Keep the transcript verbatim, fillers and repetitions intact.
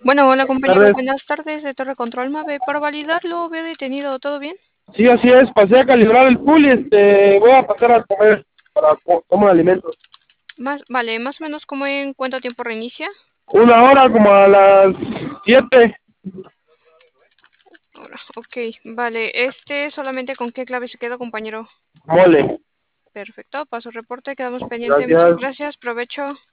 Bueno, hola compañero, Tardes. buenas tardes de Torre Control Mave. Para validarlo, veo detenido, ¿todo bien? Sí, así es, pasé a calibrar el pool y este, voy a pasar a comer para co- comer alimentos. Más, vale, más o menos como en cuánto tiempo reinicia. Una hora como a las siete. Ahora, ok, vale, este solamente con qué clave se queda, compañero. Mole. Perfecto, paso reporte, quedamos pendientes. Muchas Gracias. gracias, provecho.